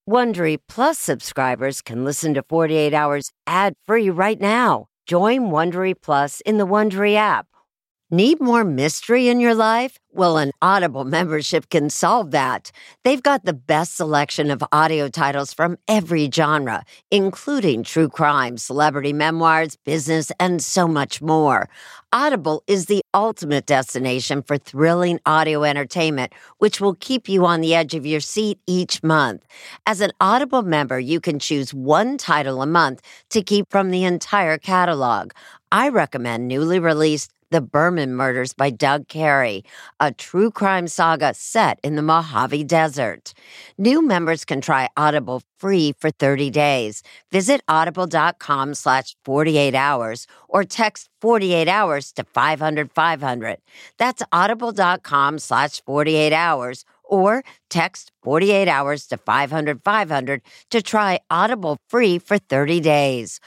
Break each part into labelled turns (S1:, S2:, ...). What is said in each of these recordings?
S1: Wondery Plus subscribers can listen to 48 Hours ad-free right now. Join Wondery Plus in the Wondery app. Need more mystery in your life? Well, an Audible membership can solve that. They've got the best selection of audio titles from every genre, including true crime, celebrity memoirs, business, and so much more. Audible is the ultimate destination for thrilling audio entertainment, which will keep you on the edge of your seat each month. As an Audible member, you can choose one title a month to keep from the entire catalog. I recommend newly released The Berman Murders by Doug Carey, a true crime saga set in the Mojave Desert. New members can try Audible free for 30 days. Visit audible.com/48hours or text 48 hours to 500-500. That's audible.com/48hours or text 48 hours to 500-500 to try Audible free for 30 days.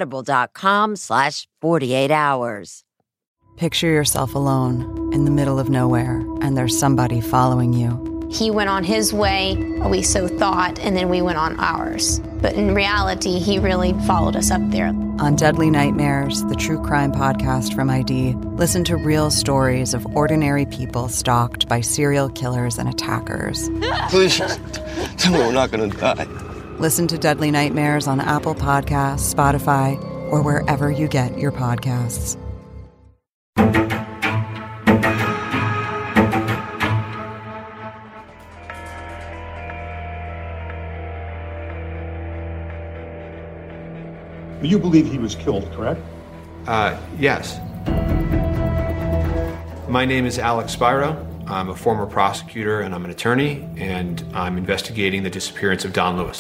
S1: Audible.com/48hours.
S2: Picture yourself alone in the middle of nowhere, and there's somebody following you.
S3: He went on his way, we so thought, and then we went on ours. But in reality, he really followed us up there.
S2: On Deadly Nightmares, the true crime podcast from ID, listen to real stories of ordinary people stalked by serial killers and attackers.
S4: Please, tell me we're not going to die.
S2: Listen to Deadly Nightmares on Apple Podcasts, Spotify, or wherever you get your podcasts.
S5: You believe he was killed, correct?
S6: Yes. My name is Alex Spiro. I'm a former prosecutor and I'm an attorney, and I'm investigating the disappearance of Don Lewis.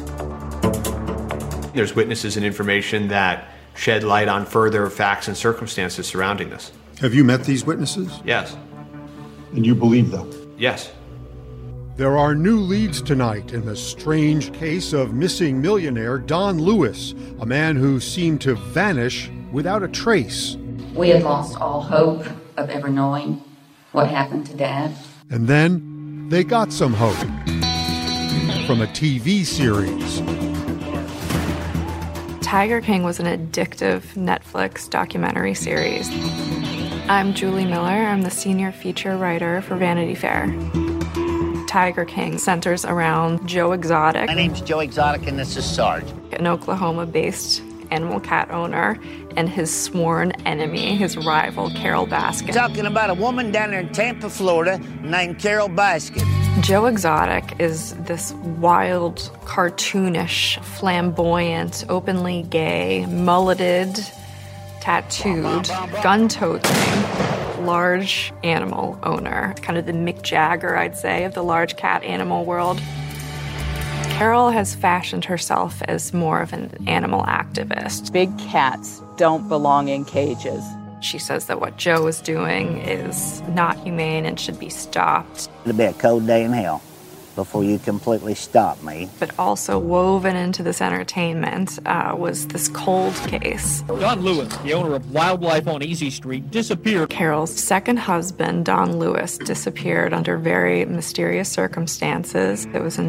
S6: There's witnesses and information that shed light on further facts and circumstances surrounding this.
S5: Have you met these witnesses?
S6: Yes.
S5: And you believe them?
S6: Yes.
S5: There are new leads tonight in the strange case of missing millionaire Don Lewis, a man who seemed to vanish without a trace.
S7: We had lost all hope of ever knowing what happened to Dad.
S5: And then they got some hope from a TV series.
S8: Tiger King was an addictive Netflix documentary series. I'm Julie Miller. I'm the senior feature writer for Vanity Fair. Tiger King centers around Joe Exotic.
S9: My name's Joe Exotic, and this is Sarge.
S8: An Oklahoma-based animal cat owner and his sworn enemy, his rival, Carole Baskin.
S9: Talking about a woman down there in Tampa, Florida, named Carole Baskin.
S8: Joe Exotic is this wild, cartoonish, flamboyant, openly gay, mulleted, tattooed, gun-toting, large animal owner, kind of the Mick Jagger, I'd say, of the large cat animal world. Carole has fashioned herself as more of an animal activist.
S10: Big cats don't belong in cages.
S8: She says that what Joe is doing is not humane and should be stopped.
S9: It'll be a cold day in hell before you completely stop me.
S8: But also woven into this entertainment was this cold case.
S11: Don Lewis, the owner of Wildlife on Easy Street, disappeared.
S8: Carole's second husband, Don Lewis, disappeared under very mysterious circumstances. It was in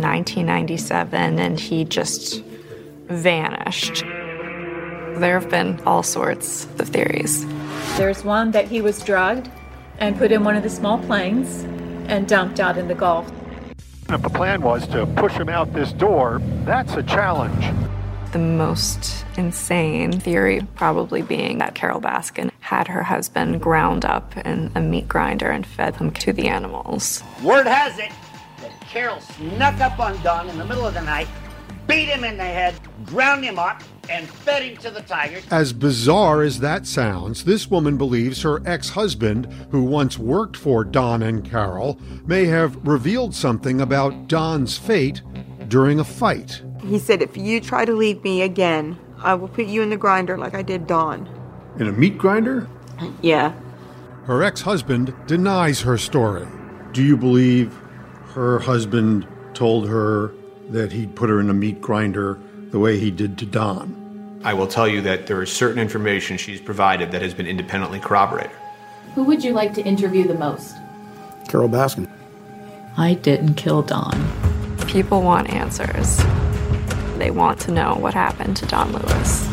S8: 1997, and he just vanished. There have been all sorts of theories.
S12: There's one that he was drugged and put in one of the small planes and dumped out in the Gulf.
S5: If the plan was to push him out this door, that's a challenge.
S8: The most insane theory probably being that Carole Baskin had her husband ground up in a meat grinder and fed him to the animals.
S9: Word has it that Carole snuck up on Don in the middle of the night, beat him in the head, ground him up, and fed him to the tigers.
S5: As bizarre as that sounds, this woman believes her ex-husband, who once worked for Don and Carole, may have revealed something about Don's fate during a fight.
S13: He said, if you try to leave me again, I will put you in the grinder like I did Don.
S5: In a meat grinder?
S13: Yeah.
S5: Her ex-husband denies her story. Do you believe her husband told her that he'd put her in a meat grinder the way he did to Don?
S6: I will tell you that there is certain information she's provided that has been independently corroborated.
S14: Who would you like to interview the most?
S15: Carole Baskin.
S14: I didn't kill Don.
S8: People want answers. They want to know what happened to Don Lewis.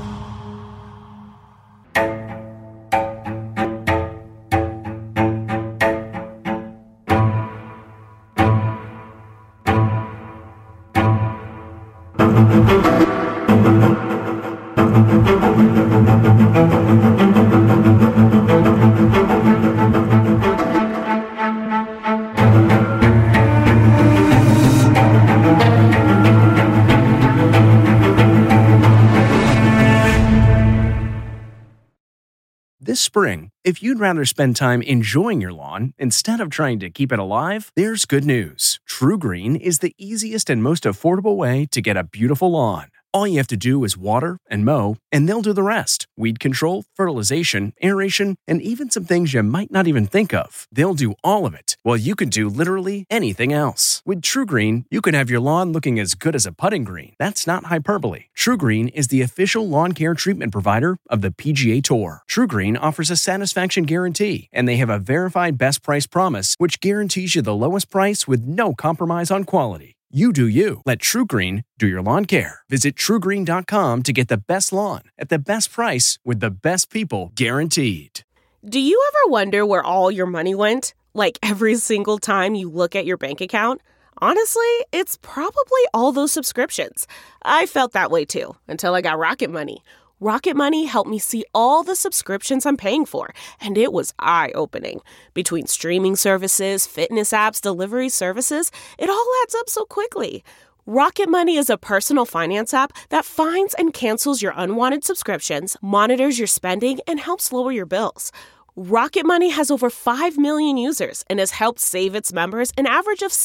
S14: This spring, if you'd rather spend time enjoying your lawn instead of trying to keep it alive, there's good news. TruGreen is the easiest and most affordable way to get a beautiful lawn. All you have to do is water and mow, and they'll do the rest. Weed control, fertilization, aeration, and even some things you might not even think of. They'll do all of it, while you can do literally anything else. With TruGreen, you can have your lawn looking as good as a putting green. That's not hyperbole. TruGreen is the official lawn care treatment provider of the PGA Tour. TruGreen offers a satisfaction guarantee, and they have a verified best price promise, which guarantees you the lowest price with no compromise on quality. You do you. Let TruGreen do your lawn care. Visit TruGreen.com to get the best lawn at the best price with the best people guaranteed.
S15: Do you ever wonder where all your money went? Like every single time you look at your bank account? Honestly, it's probably all those subscriptions. I felt that way too, until I got Rocket Money. Rocket Money helped me see all the subscriptions I'm paying for, and it was eye-opening. Between streaming services, fitness apps, delivery services, it all adds up so quickly. Rocket Money is a personal finance app that finds and cancels your unwanted subscriptions, monitors your spending, and helps lower your bills. Rocket Money has over 5 million users and has helped save its members an average of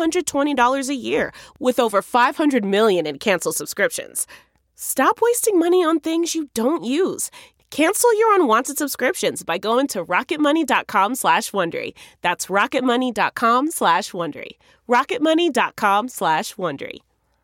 S15: $720 a year, with over 500 million in canceled subscriptions. Stop wasting money on things you don't use. Cancel your unwanted subscriptions by going to rocketmoney.com/Wondery. That's rocketmoney.com/Wondery. rocketmoney.com/Wondery.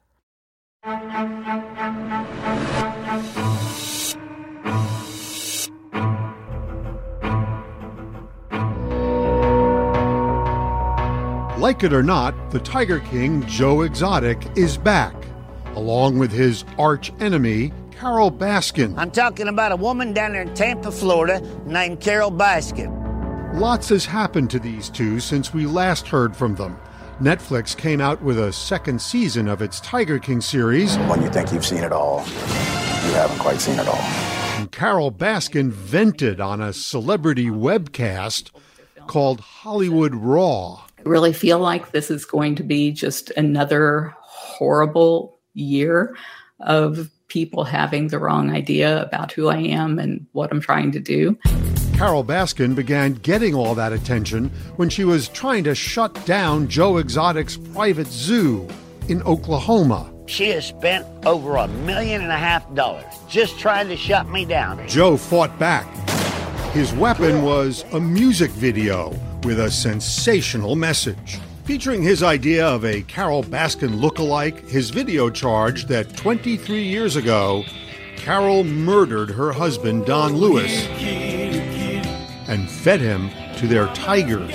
S5: Like it or not, the Tiger King, Joe Exotic, is back, along with his arch enemy, Carole Baskin.
S9: I'm talking about a woman down there in Tampa, Florida, named Carole Baskin.
S5: Lots has happened to these two since we last heard from them. Netflix came out with a second season of its Tiger King series.
S16: When you think you've seen it all, you haven't quite seen it all.
S5: And Carole Baskin vented on a celebrity webcast called Hollywood Raw.
S17: I really feel like this is going to be just another horrible year of people having the wrong idea about who I am and what I'm trying to do.
S5: Carole Baskin began getting all that attention when she was trying to shut down Joe Exotic's private zoo in Oklahoma.
S9: She has spent over $1.5 million just trying to shut me down.
S5: Joe fought back. His weapon was a music video with a sensational message. Featuring his idea of a Carole Baskin lookalike, his video charged that 23 years ago, Carole murdered her husband, Don Lewis, and fed him to their tigers.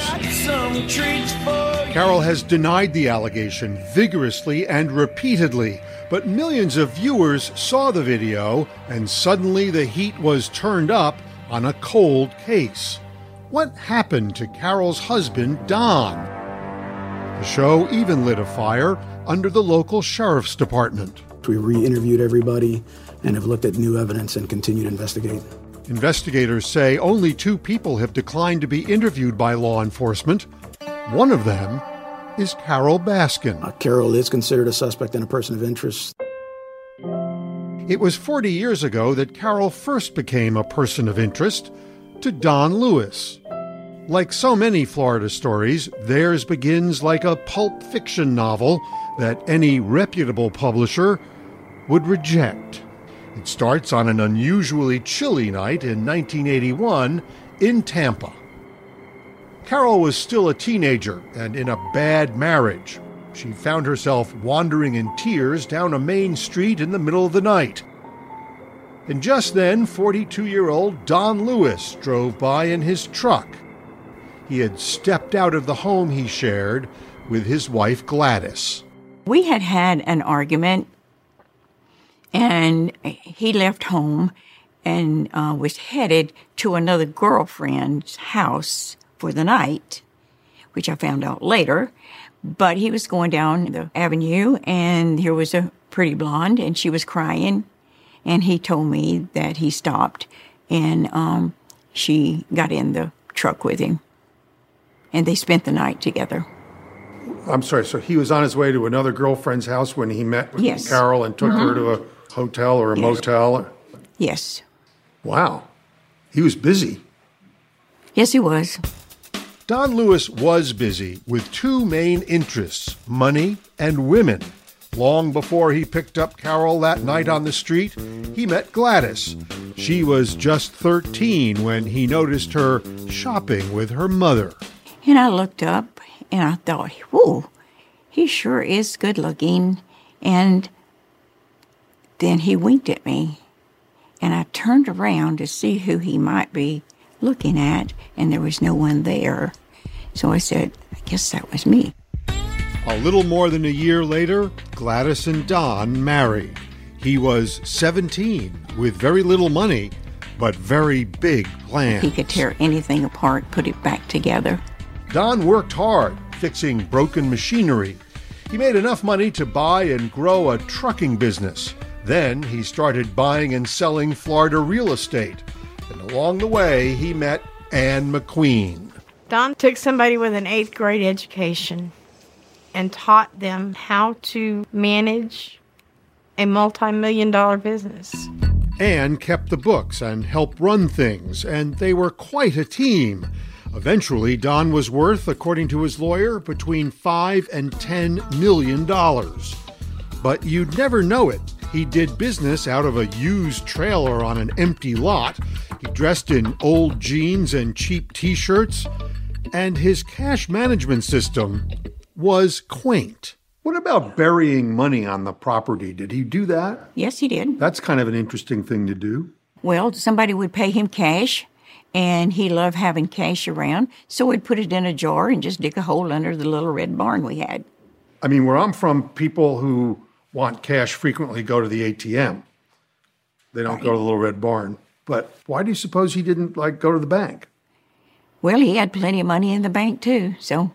S5: Carole has denied the allegation vigorously and repeatedly, but millions of viewers saw the video, and suddenly the heat was turned up on a cold case. What happened to Carole's husband, Don? The show even lit a fire under the local sheriff's department.
S18: We re-interviewed everybody and have looked at new evidence and continued to investigate.
S5: Investigators say only 2 people have declined to be interviewed by law enforcement. One of them is Carole Baskin.
S18: Carole is considered a suspect and a person of interest.
S5: It was 40 years ago that Carole first became a person of interest to Don Lewis. Like so many Florida stories, theirs begins like a pulp fiction novel that any reputable publisher would reject. It starts on an unusually chilly night in 1981 in Tampa. Carole was still a teenager and in a bad marriage. She found herself wandering in tears down a main street in the middle of the night. And just then, 42-year-old Don Lewis drove by in his truck. He had stepped out of the home he shared with his wife Gladys.
S19: We had an argument, and he left home and was headed to another girlfriend's house for the night, which I found out later. But he was going down the avenue, and here was a pretty blonde, and she was crying. And he told me that he stopped, and she got in the truck with him. And they spent the night together.
S5: I'm sorry, so he was on his way to another girlfriend's house when he met with
S19: Yes.
S5: Carol and took her to a hotel or a motel?
S19: Yes.
S5: Wow. He was busy.
S19: Yes, he was.
S5: Don Lewis was busy with two main interests, money and women. Long before he picked up Carol that night on the street, he met Gladys. She was just 13 when he noticed her shopping with her mother.
S19: And I looked up and I thought, whoa, he sure is good looking. And then he winked at me. And I turned around to see who he might be looking at, and there was no one there. So I said, I guess that was me.
S5: A little more than a year later, Gladys and Don married. He was 17 with very little money, but very big plans.
S19: He could tear anything apart, put it back together.
S5: Don worked hard, fixing broken machinery. He made enough money to buy and grow a trucking business. Then he started buying and selling Florida real estate. And along the way, he met Ann McQueen.
S20: Don took somebody with an 8th grade education and taught them how to manage a multi-million-dollar business.
S5: Ann kept the books and helped run things, and they were quite a team. Eventually, Don was worth, according to his lawyer, between $5 and $10 million. But you'd never know it. He did business out of a used trailer on an empty lot. He dressed in old jeans and cheap T-shirts. And his cash management system was quaint. What about burying money on the property? Did he do that?
S19: Yes, he did.
S5: That's kind of an interesting thing to do.
S19: Well, somebody would pay him cash, and he loved having cash around, so we'd put it in a jar and just dig a hole under the little red barn we had.
S5: I mean, where I'm from, people who want cash frequently go to the ATM. They don't go to the little red barn. But why do you suppose he didn't, go to the bank?
S19: Well, he had plenty of money in the bank, too, so...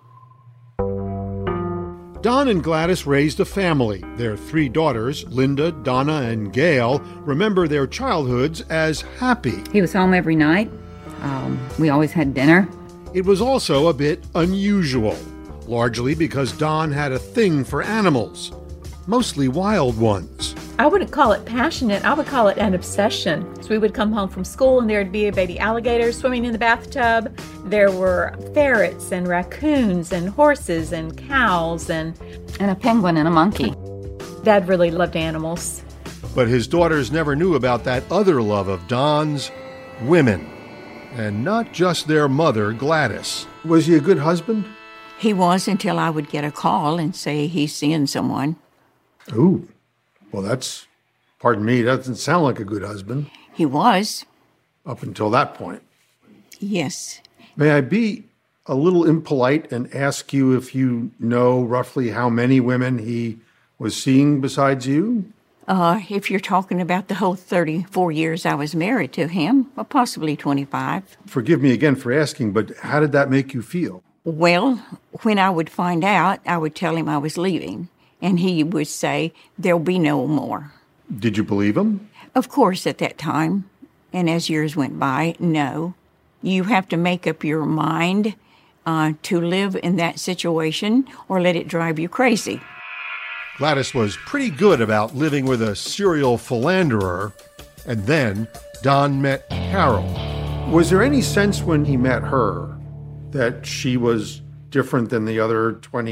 S5: Don and Gladys raised a family. Their 3 daughters, Linda, Donna, and Gail, remember their childhoods as happy.
S21: He was home every night. We always had dinner.
S5: It was also a bit unusual, largely because Don had a thing for animals, mostly wild ones.
S12: I wouldn't call it passionate. I would call it an obsession. So we would come home from school and there'd be a baby alligator swimming in the bathtub. There were ferrets and raccoons and horses and cows and
S21: a penguin and a monkey.
S12: Dad really loved animals.
S5: But his daughters never knew about that other love of Don's, women. And not just their mother, Gladys. Was he a good husband?
S19: He was until I would get a call and say he's seeing someone.
S5: Ooh. Well, pardon me, that doesn't sound like a good husband.
S19: He was.
S5: Up until that point.
S19: Yes.
S5: May I be a little impolite and ask you if you know roughly how many women he was seeing besides you?
S19: If you're talking about the whole 34 years I was married to him, or possibly 25.
S5: Forgive me again for asking, but how did that make you feel?
S19: Well, when I would find out, I would tell him I was leaving. And he would say, there'll be no more.
S5: Did you believe him?
S19: Of course, at that time. And as years went by, no. You have to make up your mind to live in that situation or let it drive you crazy.
S5: Gladys was pretty good about living with a serial philanderer. And then Don met Carol. Was there any sense when he met her that she was different than the other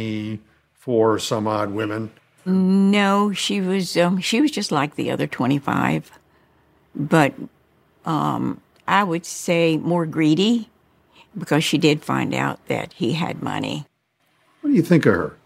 S5: 24 some odd women?
S19: No, she was just like the other 25. But I would say more greedy because she did find out that he had money.
S5: What do you think of her?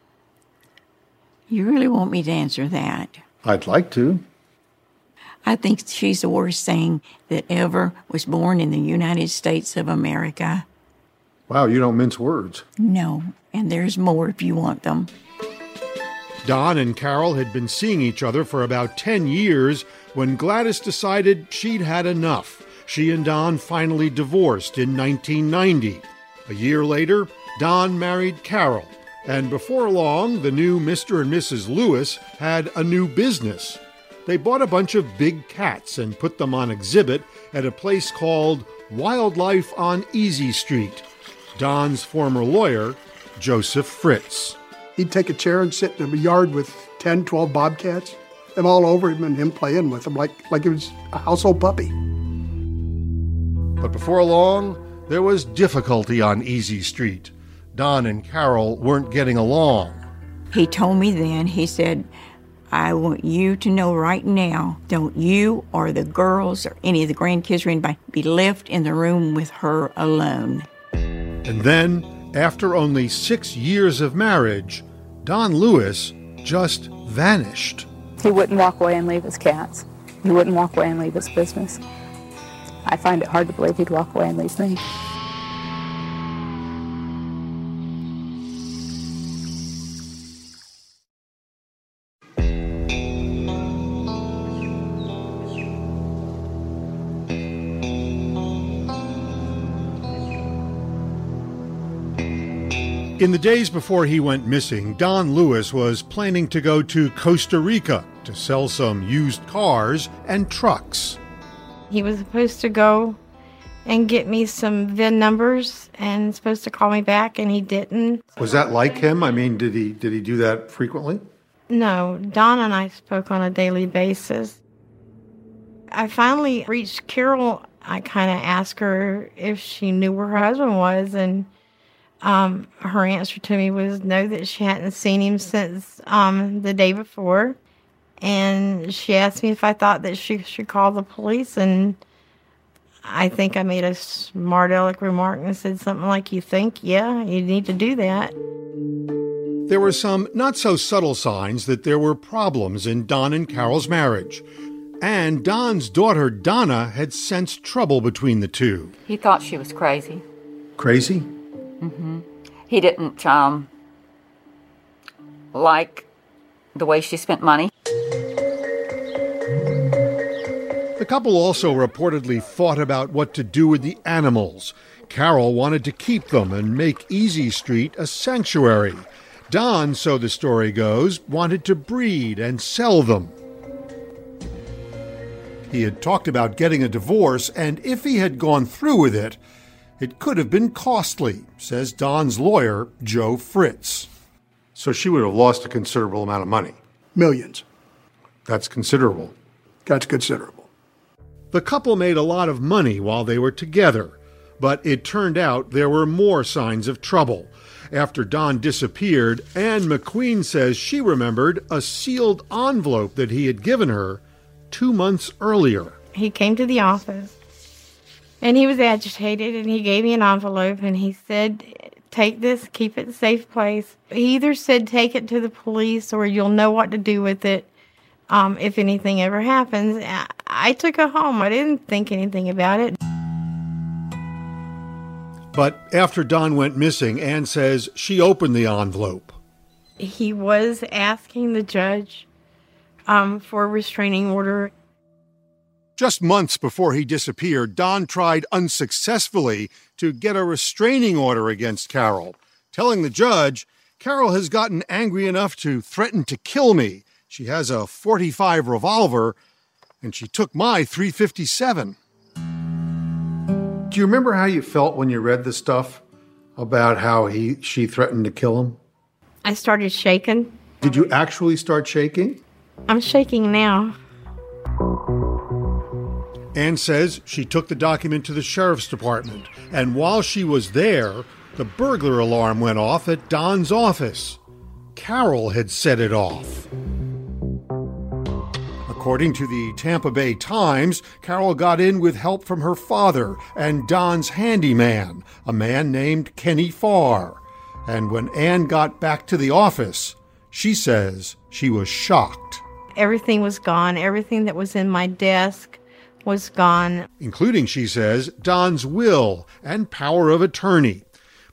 S19: You really want me to answer that?
S5: I'd like to.
S19: I think she's the worst thing that ever was born in the United States of America.
S5: Wow, you don't mince words.
S19: No, and there's more if you want them.
S5: Don and Carol had been seeing each other for about 10 years when Gladys decided she'd had enough. She and Don finally divorced in 1990. A year later, Don married Carol, and before long, the new Mr. and Mrs. Lewis had a new business. They bought a bunch of big cats and put them on exhibit at a place called Wildlife on Easy Street. Don's former lawyer, Joseph Fritz.
S1: He'd take a chair and sit in a yard with 10, 12 bobcats, them all over him and him playing with them like it was a household puppy.
S5: But before long, there was difficulty on Easy Street. Don and Carol weren't getting along.
S19: He told me then, he said, I want you to know right now, don't you or the girls or any of the grandkids or anybody be left in the room with her alone.
S5: And then, after only 6 years of marriage, Don Lewis just vanished.
S10: He wouldn't walk away and leave his cats. He wouldn't walk away and leave his business. I find it hard to believe he'd walk away and leave me.
S5: In the days before he went missing, Don Lewis was planning to go to Costa Rica to sell some used cars and trucks.
S20: He was supposed to go and get me some VIN numbers and supposed to call me back, and he didn't.
S5: Was that like him? I mean, did he do that frequently?
S20: No, Don and I spoke on a daily basis. I finally reached Carol. I kind of asked her if she knew where her husband was, and her answer to me was no, that she hadn't seen him since the day before. And she asked me if I thought that she should call the police, and I think I made a smart aleck remark and said something like, you think? Yeah, you need to do that.
S5: There were some not-so-subtle signs that there were problems in Don and Carol's marriage. And Don's daughter, Donna, had sensed trouble between the two.
S21: He thought she was crazy.
S5: Crazy?
S21: Mm-hmm. He didn't like the way she spent money.
S5: The couple also reportedly fought about what to do with the animals. Carol wanted to keep them and make Easy Street a sanctuary. Don, so the story goes, wanted to breed and sell them. He had talked about getting a divorce, and if he had gone through with it, it could have been costly, says Don's lawyer, Joe Fritz. So she would have lost a considerable amount of money.
S1: Millions.
S5: That's considerable.
S1: That's considerable.
S5: The couple made a lot of money while they were together, but it turned out there were more signs of trouble. After Don disappeared, Ann McQueen says she remembered a sealed envelope that he had given her 2 months earlier.
S20: He came to the office, and he was agitated, and he gave me an envelope, and he said, take this, keep it in a safe place. He either said, take it to the police, or you'll know what to do with it if anything ever happens. I took it home. I didn't think anything about it.
S5: But after Don went missing, Ann says she opened the envelope.
S20: He was asking the judge for a restraining order.
S5: Just months before he disappeared, Don tried unsuccessfully to get a restraining order against Carol, telling the judge, Carol has gotten angry enough to threaten to kill me. She has a .45 revolver, and she took my .357. Do you remember how you felt when you read the stuff about how she threatened to kill him?
S20: I started shaking.
S5: Did you actually start shaking?
S20: I'm shaking now.
S5: Ann says she took the document to the sheriff's department, and while she was there, the burglar alarm went off at Don's office. Carol had set it off. According to the Tampa Bay Times, Carol got in with help from her father and Don's handyman, a man named Kenny Farr. And when Ann got back to the office, she says she was shocked.
S20: Everything was gone. Everything that was in my desk was gone.
S5: Including, she says, Don's will and power of attorney.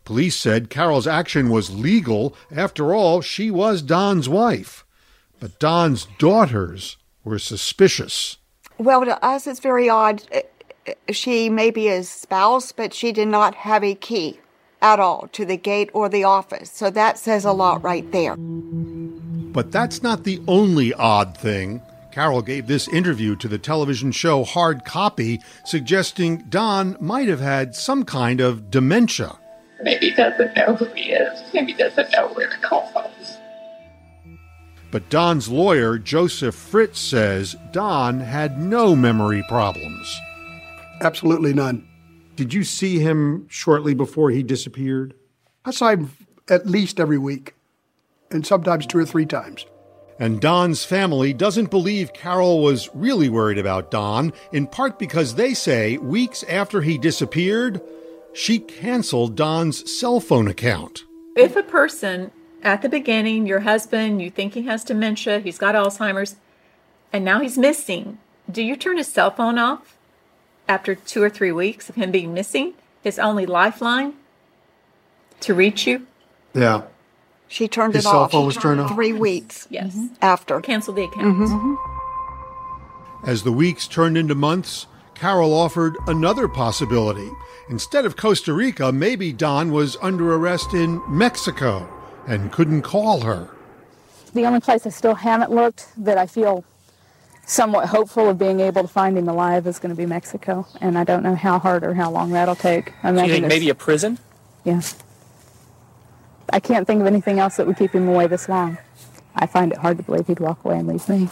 S5: Police said Carol's action was legal. After all, she was Don's wife. But Don's daughters were suspicious.
S13: Well, to us, it's very odd. She may be his spouse, but she did not have a key at all to the gate or the office. So that says a lot right there.
S5: But that's not the only odd thing. Carol gave this interview to the television show Hard Copy, suggesting Don might have had some kind of dementia.
S3: Maybe he doesn't know who he is. Maybe he doesn't know where to call from.
S5: But Don's lawyer, Joseph Fritz, says Don had no memory problems.
S1: Absolutely none.
S5: Did you see him shortly before he disappeared?
S1: I saw him at least every week, and sometimes 2 or 3 times.
S5: And Don's family doesn't believe Carol was really worried about Don, in part because they say weeks after he disappeared, she canceled Don's cell phone account.
S12: If a person, at the beginning, your husband, you think he has dementia, he's got Alzheimer's, and now he's missing, do you turn his cell phone off after 2 or 3 weeks of him being missing? His only lifeline to reach you?
S5: Yeah.
S13: She turned
S1: His
S13: it
S1: cell
S13: off.
S1: phone was turned off?
S13: 3 weeks.
S12: Yes.
S13: After.
S12: Cancel the account.
S5: As the weeks turned into months, Carol offered another possibility. Instead of Costa Rica, maybe Don was under arrest in Mexico and couldn't call her.
S10: The only place I still haven't looked that I feel somewhat hopeful of being able to find him alive is going to be Mexico. And I don't know how hard or how long that'll take.
S11: So you think maybe a prison?
S10: Yeah. I can't think of anything else that would keep him away this long. I find it hard to believe he'd walk away and leave me.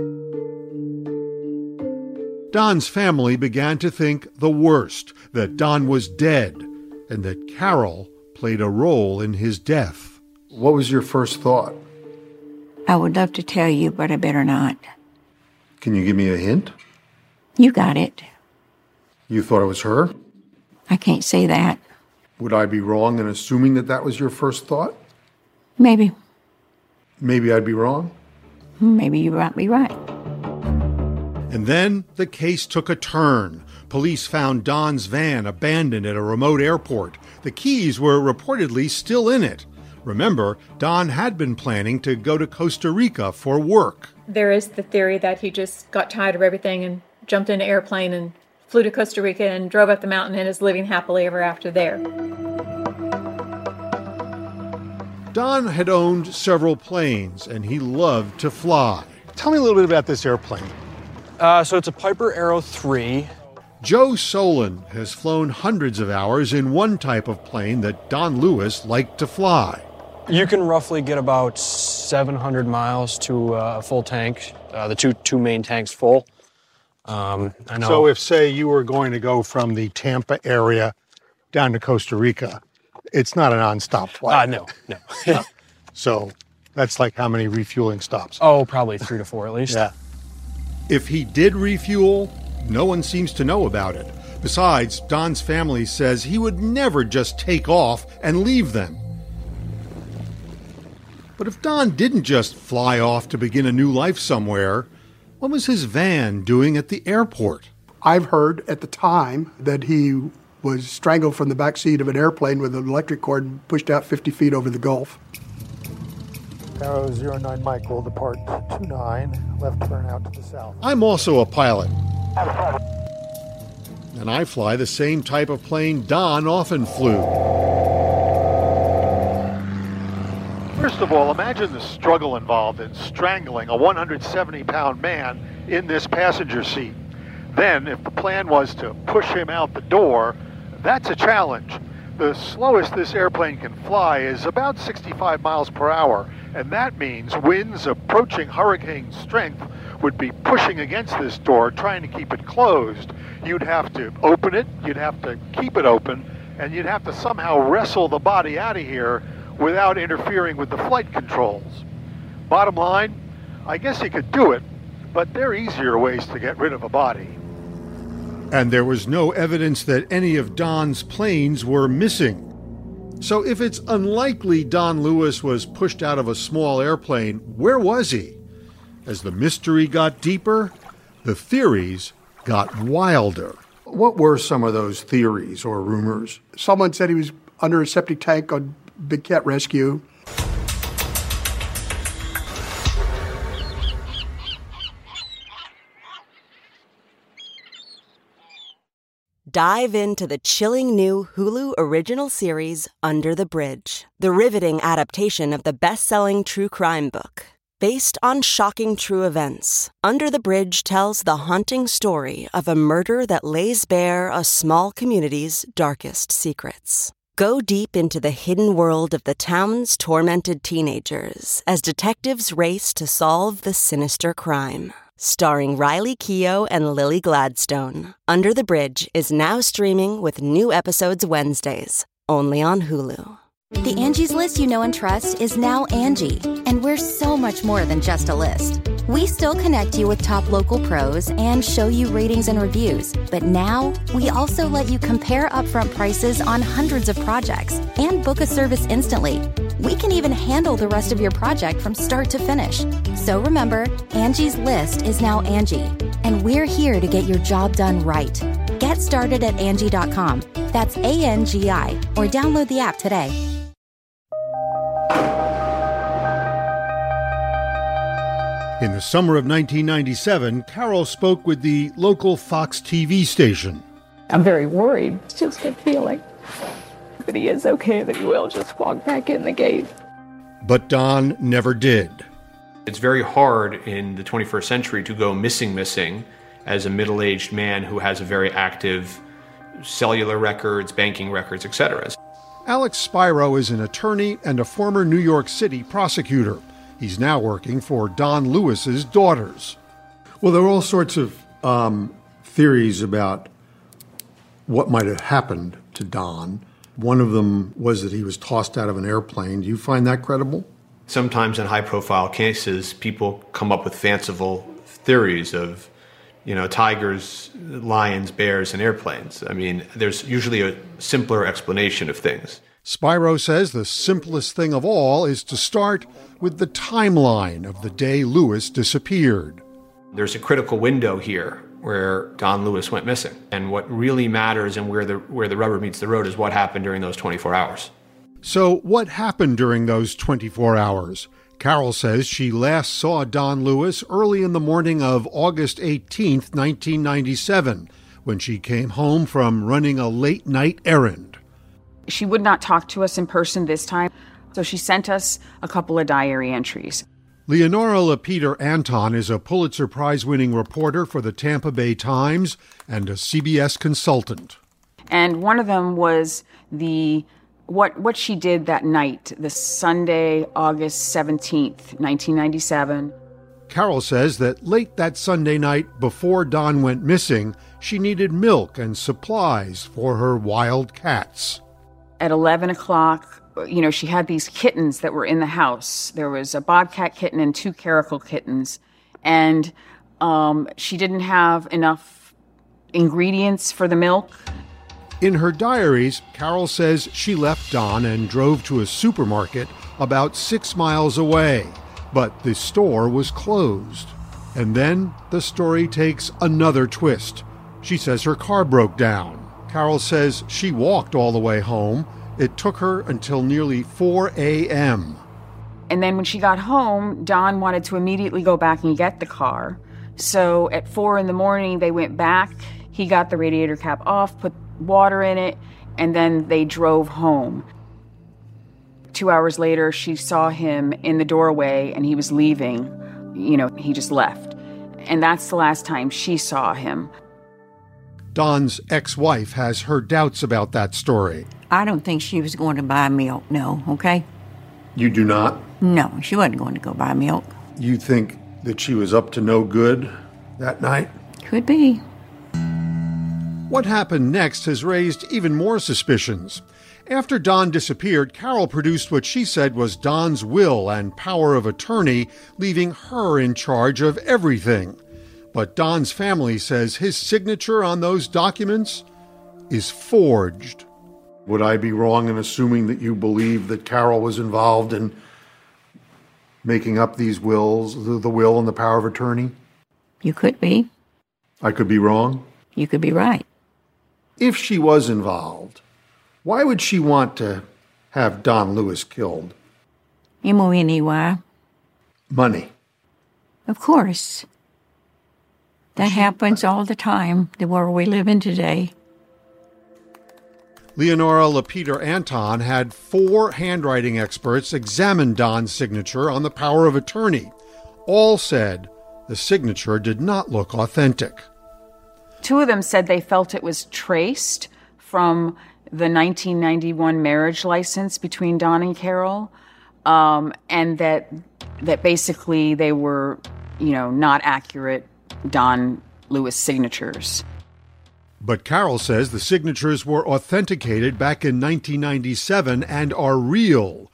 S5: Don's family began to think the worst, that Don was dead, and that Carol played a role in his death. What was your first thought?
S19: I would love to tell you, but I better not.
S5: Can you give me a hint?
S19: You got it.
S5: You thought it was her?
S19: I can't say that.
S5: Would I be wrong in assuming that that was your first thought?
S19: Maybe.
S5: Maybe I'd be wrong?
S19: Maybe you might be right.
S5: And then the case took a turn. Police found Don's van abandoned at a remote airport. The keys were reportedly still in it. Remember, Don had been planning to go to Costa Rica for work.
S12: There is the theory that he just got tired of everything and jumped in an airplane and flew to Costa Rica and drove up the mountain and is living happily ever after there.
S5: Don had owned several planes, and he loved to fly. Tell me a little bit about this airplane.
S11: So it's a Piper Arrow 3.
S5: Joe Solon has flown hundreds of hours in one type of plane that Don Lewis liked to fly.
S11: You can roughly get about 700 miles to a full tank, the two main tanks full. I know.
S5: So if, say, you were going to go from the Tampa area down to Costa Rica, it's not a nonstop flight.
S11: No.
S5: So that's like how many refueling stops?
S11: Oh, probably 3 to 4 at least.
S5: Yeah. If he did refuel, no one seems to know about it. Besides, Don's family says he would never just take off and leave them. But if Don didn't just fly off to begin a new life somewhere, what was his van doing at the airport?
S1: I've heard at the time that he was strangled from the back seat of an airplane with an electric cord and pushed out 50 feet over the Gulf.
S5: Arrow 09 Mike will depart 29, left turn out to the south. I'm also a pilot. And I fly the same type of plane Don often flew. First of all, imagine the struggle involved in strangling a 170-pound man in this passenger seat. Then, if the plan was to push him out the door, that's a challenge. The slowest this airplane can fly is about 65 miles per hour, and that means winds approaching hurricane strength would be pushing against this door, trying to keep it closed. You'd have to open it, you'd have to keep it open, and you'd have to somehow wrestle the body out of here without interfering with the flight controls. Bottom line, I guess you could do it, but there are easier ways to get rid of a body. And there was no evidence that any of Don's planes were missing. So if it's unlikely Don Lewis was pushed out of a small airplane, where was he? As the mystery got deeper, the theories got wilder. What were some of those theories or rumors?
S1: Someone said he was under a septic tank on Big Cat Rescue.
S4: Dive into the chilling new Hulu original series, Under the Bridge, the riveting adaptation of the best-selling true crime book. Based on shocking true events, Under the Bridge tells the haunting story of a murder that lays bare a small community's darkest secrets. Go deep into the hidden world of the town's tormented teenagers as detectives race to solve the sinister crime. Starring Riley Keough and Lily Gladstone, Under the Bridge is now streaming with new episodes Wednesdays, only on Hulu.
S22: The Angie's List you know and trust is now Angie, and we're so much more than just a list. We still connect you with top local pros and show you ratings and reviews, but now we also let you compare upfront prices on hundreds of projects and book a service instantly. We can even handle the rest of your project from start to finish. So remember, Angie's List is now Angie, and we're here to get your job done right. Get started at Angie.com. That's ANGI, or download the app today.
S5: In the summer of 1997, Carol spoke with the local Fox TV station.
S10: I'm very worried. It's just a feeling that he is okay, that he will just walk back in the gate.
S5: But Don never did.
S6: It's very hard in the 21st century to go missing as a middle-aged man who has a very active cellular records, banking records, etc.
S5: Alex Spiro is an attorney and a former New York City prosecutor. He's now working for Don Lewis's daughters.
S1: Well, there are all sorts of theories about what might have happened to Don. One of them was that he was tossed out of an airplane. Do you find that credible?
S6: Sometimes in high-profile cases, people come up with fanciful theories of, tigers, lions, bears, and airplanes. I mean, there's usually a simpler explanation of things.
S5: Spiro says the simplest thing of all is to start with the timeline of the day Lewis disappeared.
S6: There's a critical window here where Don Lewis went missing. And what really matters and where the rubber meets the road is what happened during those 24 hours.
S5: So what happened during those 24 hours? Carol says she last saw Don Lewis early in the morning of August 18th, 1997, when she came home from running a late-night errand.
S23: She would not talk to us in person this time, so she sent us a couple of diary entries.
S5: Leonora Lapeter Anton is a Pulitzer Prize-winning reporter for the Tampa Bay Times and a CBS consultant.
S23: And one of them was what she did that night, the Sunday, August 17th, 1997.
S5: Carol says that late that Sunday night before Don went missing, she needed milk and supplies for her wild cats.
S23: At 11 o'clock, she had these kittens that were in the house. There was a bobcat kitten and 2 caracal kittens. And she didn't have enough ingredients for the milk.
S5: In her diaries, Carol says she left Don and drove to a supermarket about 6 miles away. But the store was closed. And then the story takes another twist. She says her car broke down. Carol says she walked all the way home. It took her until nearly 4 a.m.
S23: And then when she got home, Don wanted to immediately go back and get the car. So at 4 in the morning, they went back. He got the radiator cap off, put water in it, and then they drove home. 2 hours later, she saw him in the doorway and he was leaving. He just left. And that's the last time she saw him.
S5: Don's ex-wife has her doubts about that story.
S19: I don't think she was going to buy milk, no, okay?
S1: You do not?
S19: No, she wasn't going to go buy milk.
S1: You think that she was up to no good that night?
S19: Could be.
S5: What happened next has raised even more suspicions. After Don disappeared, Carol produced what she said was Don's will and power of attorney, leaving her in charge of everything. But Don's family says his signature on those documents is forged. Would I be wrong in assuming that you believe that Carol was involved in making up these wills, the will and the power of attorney?
S19: You could be.
S1: I could be wrong?
S19: You could be right.
S1: If she was involved, Why would she want to have Don Lewis killed?
S19: Anyway.
S1: Money.
S19: Of course. That happens all the time, the world we live in today.
S5: Leonora Lapeter Anton had 4 handwriting experts examine Don's signature on the power of attorney. All said the signature did not look authentic.
S23: 2 of them said they felt it was traced from the 1991 marriage license between Don and Carol, and that basically they were, not accurate Don Lewis signatures.
S5: But Carol says the signatures were authenticated back in 1997 and are real.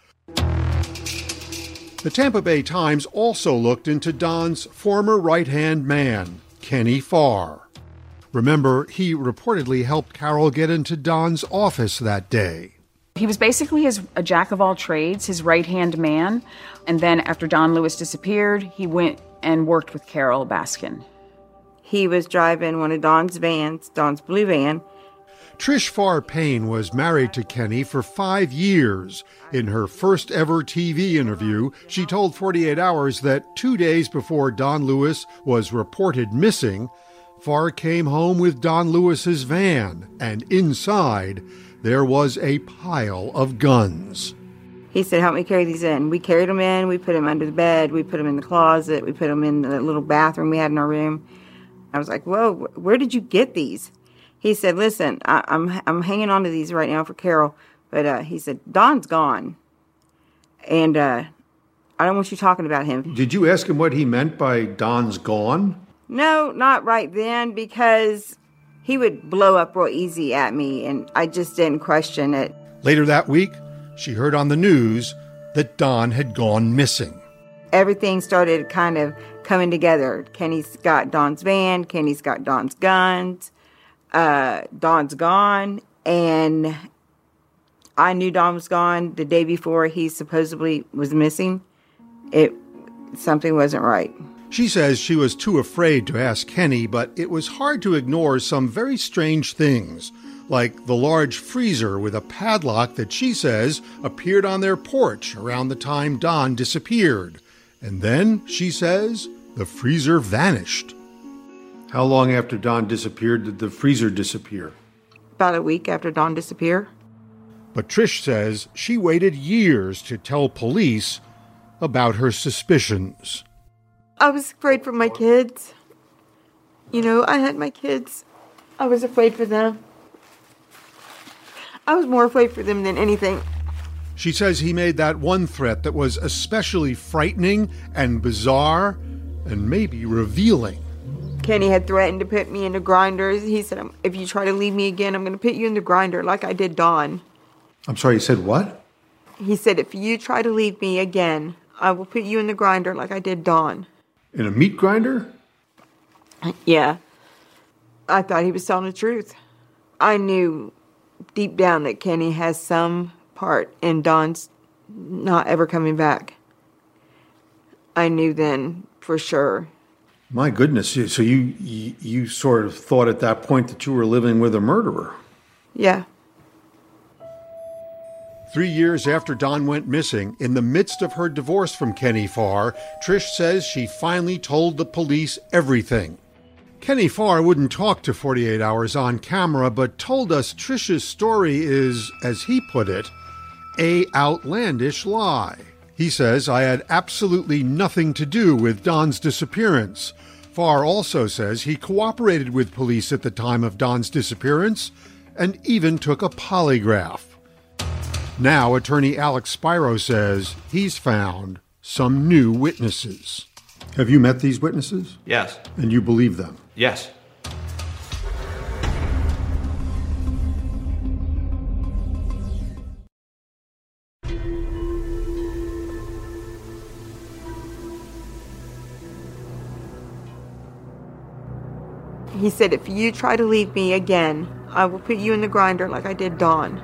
S5: The Tampa Bay Times also looked into Don's former right-hand man, Kenny Farr. Remember, he reportedly helped Carol get into Don's office that day.
S23: He was basically a jack of all trades, his right-hand man. And then after Don Lewis disappeared, he went and worked with Carol Baskin.
S2: He was driving one of Don's vans, Don's blue van.
S5: Trish Farr Payne was married to Kenny for 5 years. In her first ever TV interview, she told 48 Hours that 2 days before Don Lewis was reported missing, Farr came home with Don Lewis's van, and inside there was a pile of guns.
S2: He said, help me carry these in. We carried them in, we put them under the bed, we put them in the closet, we put them in the little bathroom we had in our room. I was like, whoa, where did you get these? He said, listen, I'm hanging on to these right now for Carol, but he said, Don's gone, and I don't want you talking about him.
S1: Did you ask him what he meant by Don's gone?
S2: No, not right then, because he would blow up real easy at me, and I just didn't question it.
S5: Later that week, she heard on the news that Don had gone missing.
S2: Everything started kind of coming together. Kenny's got Don's van, Kenny's got Don's guns, Don's gone, and I knew Don was gone the day before he supposedly was missing. Something wasn't right.
S5: She says she was too afraid to ask Kenny, but it was hard to ignore some very strange things, like the large freezer with a padlock that she says appeared on their porch around the time Don disappeared. And then, she says, the freezer vanished.
S1: How long after Don disappeared did the freezer disappear?
S2: About a week after Don disappeared.
S5: But Trish says she waited years to tell police about her suspicions.
S2: I was afraid for my kids. I had my kids. I was afraid for them. I was more afraid for them than anything.
S5: She says he made that one threat that was especially frightening and bizarre and maybe revealing.
S2: Kenny had threatened to put me in the grinders. He said, if you try to leave me again, I'm going to put you in the grinder like I did Don.
S1: I'm sorry, you said what?
S2: He said, if you try to leave me again, I will put you in the grinder like I did Don.
S1: In a meat grinder?
S2: Yeah. I thought he was telling the truth. I knew deep down that Kenny has some part in Don's not ever coming back. I knew then for sure.
S1: My goodness, so you sort of thought at that point that you were living with a murderer?
S2: Yeah.
S5: 3 years after Don went missing, in the midst of her divorce from Kenny Farr, Trish says she finally told the police everything. Kenny Farr wouldn't talk to 48 Hours on camera, but told us Trish's story is, as he put it, a outlandish lie. He says, I had absolutely nothing to do with Don's disappearance. Farr also says he cooperated with police at the time of Don's disappearance and even took a polygraph. Now, attorney Alex Spiro says he's found some new witnesses.
S1: Have you met these witnesses?
S6: Yes.
S1: And you believe them?
S6: Yes.
S2: He said, if you try to leave me again, I will put you in the grinder like I did Don.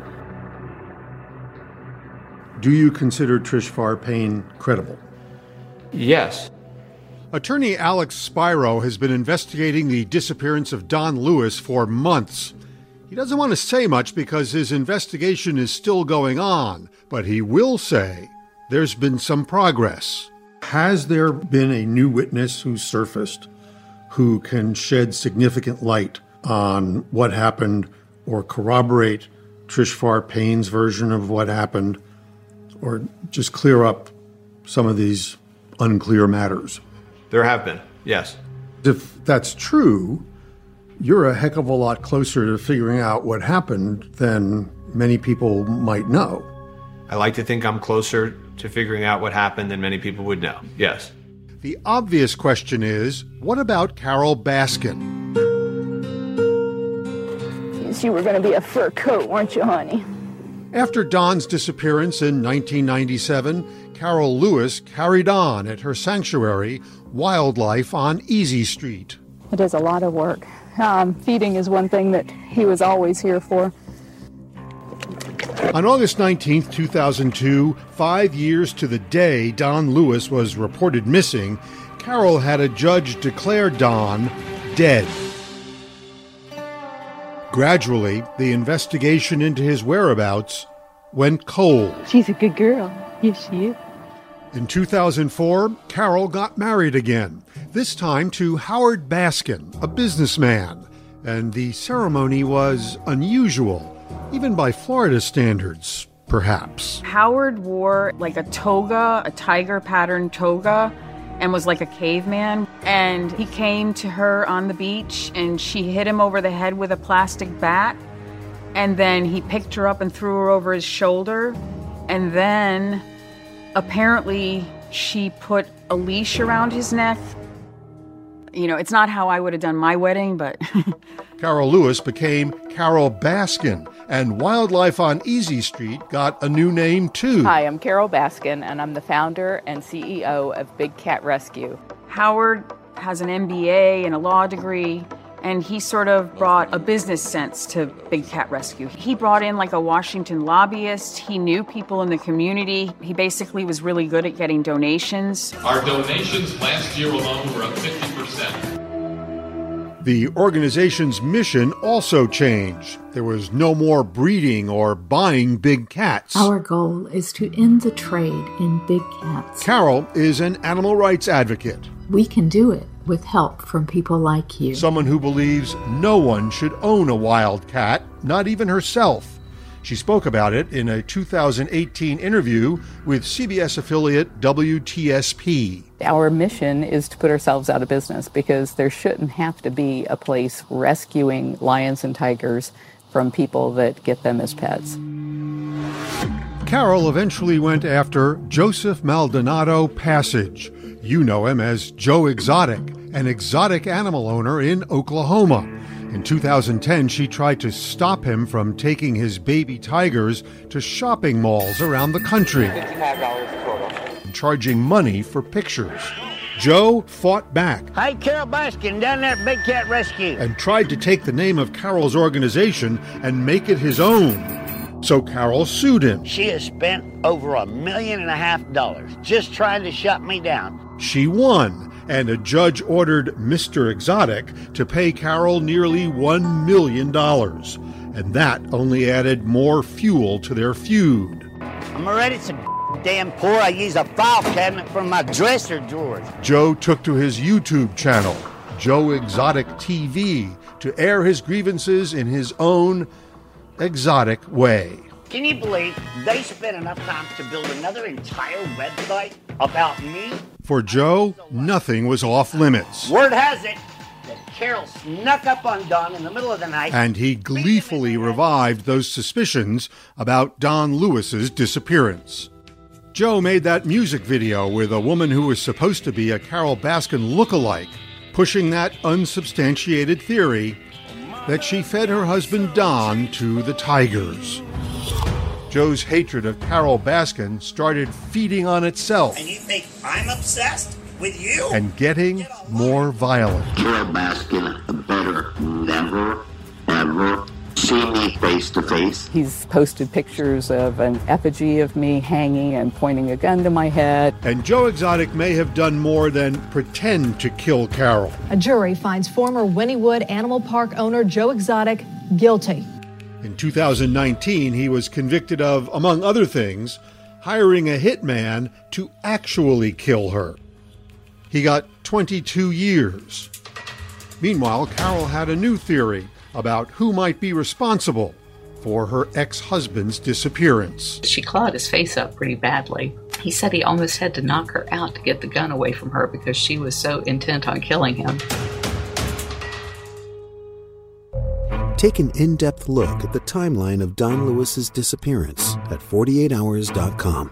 S1: Do you consider Trish Farr Payne credible?
S6: Yes.
S5: Attorney Alex Spiro has been investigating the disappearance of Don Lewis for months. He doesn't want to say much because his investigation is still going on, but he will say there's been some progress.
S1: Has there been a new witness who's surfaced who can shed significant light on what happened or corroborate Trish Farr Payne's version of what happened or just clear up some of these unclear matters?
S6: There have been, yes.
S1: If that's true, you're a heck of a lot closer to figuring out what happened than many people might know.
S6: I like to think I'm closer to figuring out what happened than many people would know, yes.
S5: The obvious question is, what about Carol Baskin?
S10: You were going to be a fur coat, weren't you, honey?
S5: After Don's disappearance in 1997, Carol Lewis carried on at her sanctuary, Wildlife on Easy Street.
S10: It is a lot of work. Feeding is one thing that he was always here for.
S5: On August 19, 2002, 5 years to the day Don Lewis was reported missing, Carol had a judge declare Don dead. Gradually, the investigation into his whereabouts went cold.
S7: She's a good girl. Yes, she is.
S5: In 2004, Carol got married again, this time to Howard Baskin, a businessman, and the ceremony was unusual, even by Florida standards, perhaps.
S23: Howard wore like a toga, a tiger pattern toga, and was like a caveman. And he came to her on the beach and she hit him over the head with a plastic bat. And then he picked her up and threw her over his shoulder. And then apparently she put a leash around his neck. You know, it's not how I would have done my wedding, but...
S5: Carol Lewis became Carol Baskin, and Wildlife on Easy Street got a new name, too.
S8: Hi, I'm Carol Baskin, and I'm the founder and CEO of Big Cat Rescue.
S23: Howard has an MBA and a law degree, and he sort of brought a business sense to Big Cat Rescue. He brought in like a Washington lobbyist. He knew people in the community. He basically was really good at getting donations.
S14: Our donations last year alone were up 50%.
S5: The organization's mission also changed. There was no more breeding or buying big cats.
S24: Our goal is to end the trade in big cats.
S5: Carol is an animal rights advocate.
S24: We can do it with help from people like you.
S5: Someone who believes no one should own a wild cat, not even herself. She spoke about it in a 2018 interview with CBS affiliate WTSP.
S8: Our mission is to put ourselves out of business because there shouldn't have to be a place rescuing lions and tigers from people that get them as pets.
S5: Carol eventually went after Joseph Maldonado Passage. You know him as Joe Exotic, an exotic animal owner in Oklahoma. In 2010, she tried to stop him from taking his baby tigers to shopping malls around the country, charging money for pictures. Joe fought back.
S9: Hi, Carol Baskin, down there at Big Cat Rescue.
S5: And tried to take the name of Carol's organization and make it his own. So Carol sued him.
S9: She has spent over $1.5 million just trying to shut me down.
S5: She won, and a judge ordered Mr. Exotic to pay Carol nearly $1 million. And that only added more fuel to their feud.
S9: I'm already so damn poor I use a file cabinet from my dresser drawers.
S5: Joe took to his YouTube channel, Joe Exotic TV, to air his grievances in his own exotic way.
S9: Can you believe they spent enough time to build another entire website about me?
S5: For Joe, nothing was off limits.
S9: Word has it that Carol snuck up on Don in the middle of the night.
S5: And he gleefully revived those suspicions about Don Lewis's disappearance. Joe made that music video with a woman who was supposed to be a Carol Baskin lookalike, pushing that unsubstantiated theory that she fed her husband Don to the tigers. Joe's hatred of Carol Baskin started feeding on itself.
S9: And you think I'm obsessed with you?
S5: And getting more violent.
S25: Carol Baskin better never, ever see me face to face.
S8: He's posted pictures of an effigy of me hanging and pointing a gun to my head.
S5: And Joe Exotic may have done more than pretend to kill Carol.
S26: A jury finds former Wynnewood Animal Park owner Joe Exotic guilty.
S5: In 2019, he was convicted of, among other things, hiring a hitman to actually kill her. He got 22 years. Meanwhile, Carol had a new theory about who might be responsible for her ex-husband's disappearance.
S15: She clawed his face up pretty badly. He said he almost had to knock her out to get the gun away from her because she was so intent on killing him.
S16: Take an in-depth look at the timeline of Don Lewis's disappearance at 48hours.com.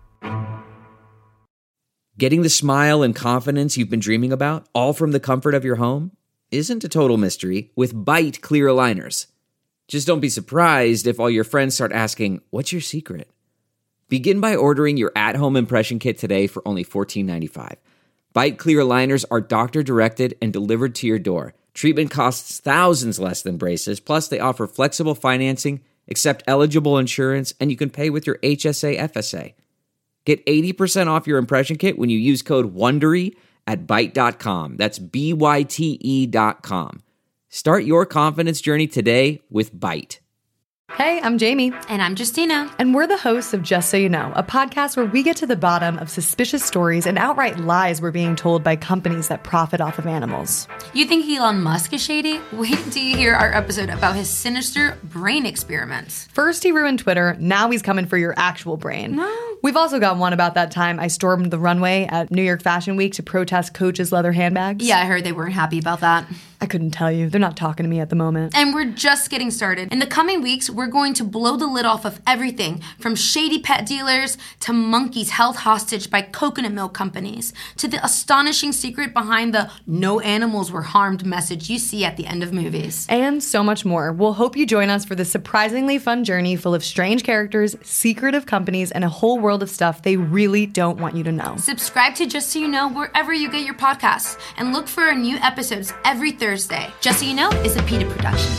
S17: Getting the smile and confidence you've been dreaming about, all from the comfort of your home, isn't a total mystery with Byte clear aligners. Just don't be surprised if all your friends start asking, "What's your secret?" Begin by ordering your at-home impression kit today for only $14.95. Byte clear aligners are doctor-directed and delivered to your door. Treatment costs thousands less than braces, plus they offer flexible financing, accept eligible insurance, and you can pay with your HSA FSA. Get 80% off your impression kit when you use code WONDERY at Byte.com. That's BYTE.com. Start your confidence journey today with Byte.
S18: Hey, I'm Jamie.
S21: And I'm Justina.
S18: And we're the hosts of Just So You Know, a podcast where we get to the bottom of suspicious stories and outright lies we're being told by companies that profit off of animals.
S21: You think Elon Musk is shady? Wait until you hear our episode about his sinister brain experiments.
S18: First he ruined Twitter, now he's coming for your actual brain. No. We've also got one about that time I stormed the runway at New York Fashion Week to protest Coach's leather handbags.
S21: Yeah, I heard they weren't happy about that.
S18: I couldn't tell you. They're not talking to me at the moment.
S21: And we're just getting started. In the coming weeks, we're going to blow the lid off of everything from shady pet dealers to monkeys held hostage by coconut milk companies to the astonishing secret behind the "no animals were harmed" message you see at the end of movies.
S18: And so much more. We'll hope you join us for this surprisingly fun journey full of strange characters, secretive companies, and a whole world of stuff they really don't want you to know.
S21: Subscribe to Just So You Know wherever you get your podcasts and look for our new episodes every Thursday. Just So You Know is a PETA production.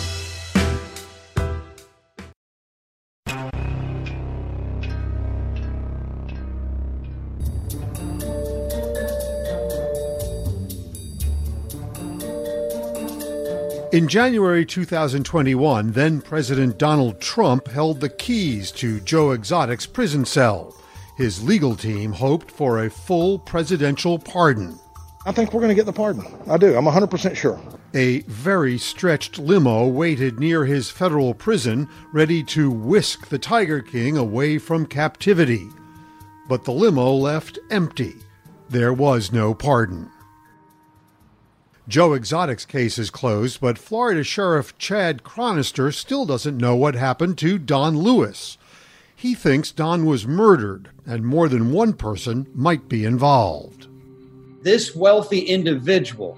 S5: In January 2021, then-President Donald Trump held the keys to Joe Exotic's prison cell. His legal team hoped for a full presidential pardon.
S26: I think we're going to get the pardon. I do. I'm 100% sure.
S5: A very stretched limo waited near his federal prison, ready to whisk the Tiger King away from captivity. But the limo left empty. There was no pardon. Joe Exotic's case is closed, but Florida Sheriff Chad Chronister still doesn't know what happened to Don Lewis. He thinks Don was murdered, and more than one person might be involved.
S27: This wealthy individual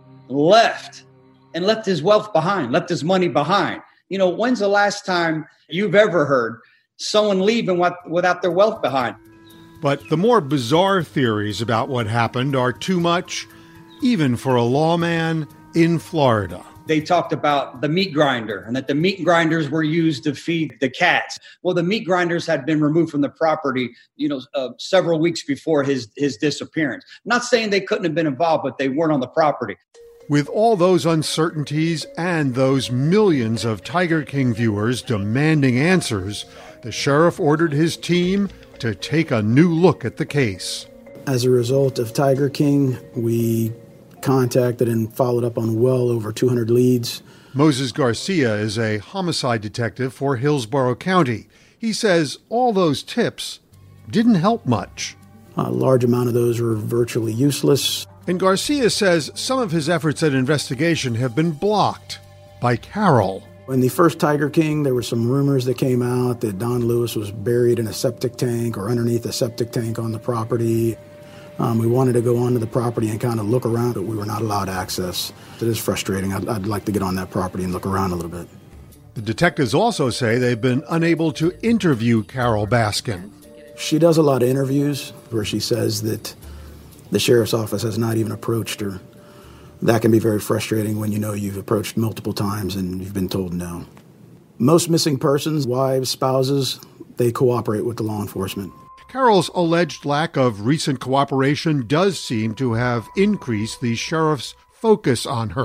S27: left his wealth behind, left his money behind. You know, when's the last time you've ever heard someone leaving without their wealth behind?
S5: But the more bizarre theories about what happened are too much, even for a lawman in Florida.
S27: They talked about the meat grinder and that the meat grinders were used to feed the cats. Well, the meat grinders had been removed from the property, several weeks before his disappearance. I'm not saying they couldn't have been involved, but they weren't on the property.
S5: With all those uncertainties and those millions of Tiger King viewers demanding answers, the sheriff ordered his team to take a new look at the case.
S28: As a result of Tiger King, we contacted and followed up on well over 200 leads.
S5: Moses Garcia is a homicide detective for Hillsborough County. He says all those tips didn't help much.
S28: A large amount of those were virtually useless.
S5: And Garcia says some of his efforts at investigation have been blocked by Carol.
S28: In the first Tiger King, there were some rumors that came out that Don Lewis was buried in a septic tank or underneath a septic tank on the property. We wanted to go onto the property and kind of look around, but we were not allowed access. It is frustrating. I'd like to get on that property and look around a little bit.
S5: The detectives also say they've been unable to interview Carol Baskin.
S28: She does a lot of interviews where she says that the sheriff's office has not even approached her. That can be very frustrating when you know you've approached multiple times and you've been told no. Most missing persons, wives, spouses, they cooperate with the law enforcement.
S5: Carol's alleged lack of recent cooperation does seem to have increased the sheriff's focus on her.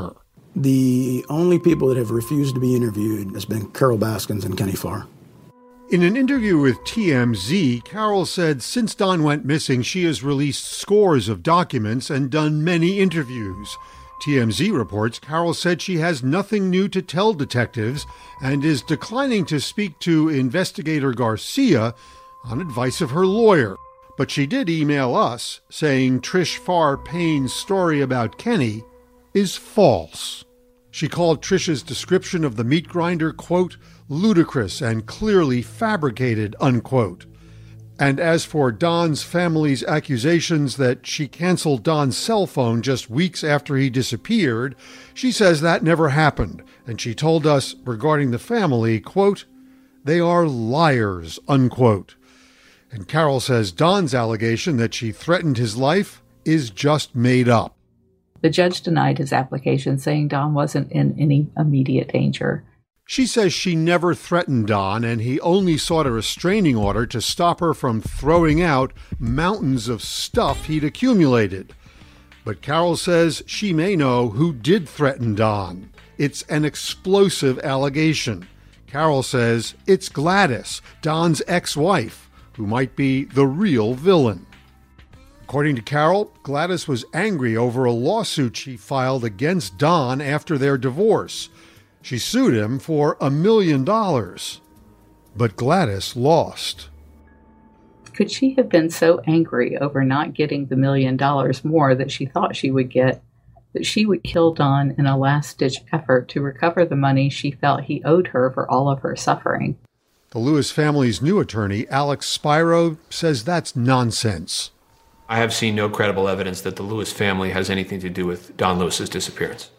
S28: The only people that have refused to be interviewed has been Carol Baskins and Kenny Farr.
S5: In an interview with TMZ, Carol said since Don went missing, she has released scores of documents and done many interviews. TMZ reports Carol said she has nothing new to tell detectives and is declining to speak to investigator Garcia on advice of her lawyer. But she did email us saying Trish Farr Payne's story about Kenny is false. She called Trish's description of the meat grinder, quote, ludicrous and clearly fabricated, unquote. And as for Don's family's accusations that she canceled Don's cell phone just weeks after he disappeared, she says that never happened. And she told us regarding the family, quote, they are liars, unquote. And Carol says Don's allegation that she threatened his life is just made up.
S15: The judge denied his application, saying Don wasn't in any immediate danger.
S5: She says she never threatened Don, and he only sought a restraining order to stop her from throwing out mountains of stuff he'd accumulated. But Carol says she may know who did threaten Don. It's an explosive allegation. Carol says it's Gladys, Don's ex-wife, who might be the real villain. According to Carol, Gladys was angry over a lawsuit she filed against Don after their divorce. She sued him for $1 million, but Gladys lost.
S15: Could she have been so angry over not getting the $1 million more that she thought she would get, that she would kill Don in a last-ditch effort to recover the money she felt he owed her for all of her suffering?
S5: The Lewis family's new attorney, Alex Spiro, says that's nonsense.
S6: I have seen no credible evidence that the Lewis family has anything to do with Don Lewis's disappearance.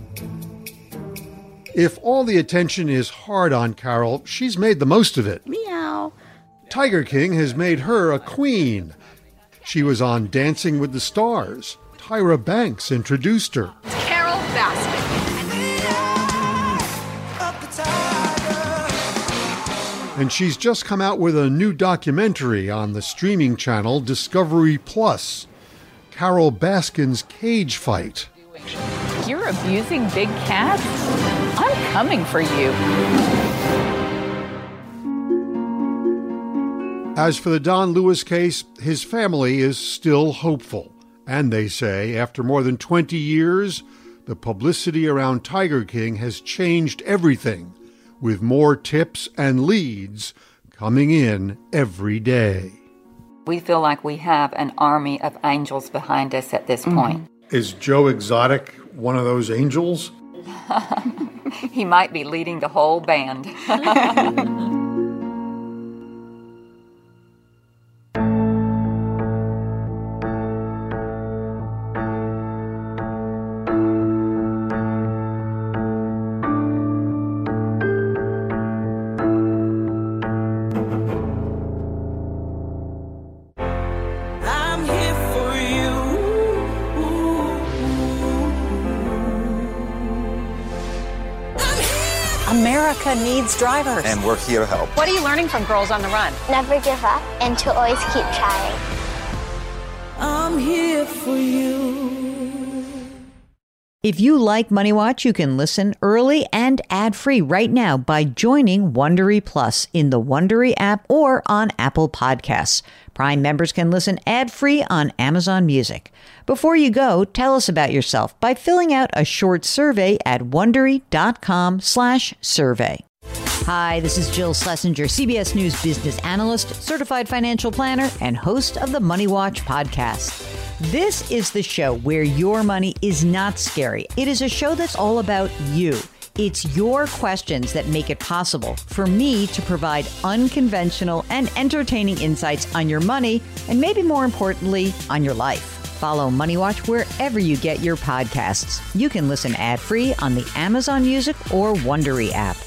S5: If all the attention is hard on Carol, she's made the most of it.
S2: Meow.
S5: Tiger King has made her a queen. She was on Dancing with the Stars. Tyra Banks introduced her.
S3: Carol Baskin.
S5: And she's just come out with a new documentary on the streaming channel Discovery Plus, Carol Baskin's Cage Fight.
S8: You're abusing big cats? I'm coming for you.
S5: As for the Don Lewis case, his family is still hopeful. And they say, after more than 20 years, the publicity around Tiger King has changed everything, with more tips and leads coming in every day.
S4: We feel like we have an army of angels behind us at this point.
S1: Is Joe Exotic one of those angels?
S4: He might be leading the whole band.
S11: America needs drivers.
S12: And we're here to help.
S11: What are you learning from Girls on the Run?
S13: Never give up and to always keep trying.
S19: I'm here for you.
S20: If you like Money Watch, you can listen early and ad-free right now by joining Wondery Plus in the Wondery app or on Apple Podcasts. Prime members can listen ad-free on Amazon Music. Before you go, tell us about yourself by filling out a short survey at Wondery.com/survey. Hi, this is Jill Schlesinger, CBS News business analyst, certified financial planner, and host of the Money Watch podcast. This is the show where your money is not scary. It is a show that's all about you. It's your questions that make it possible for me to provide unconventional and entertaining insights on your money, and maybe more importantly, on your life. Follow Money Watch wherever you get your podcasts. You can listen ad-free on the Amazon Music or Wondery app.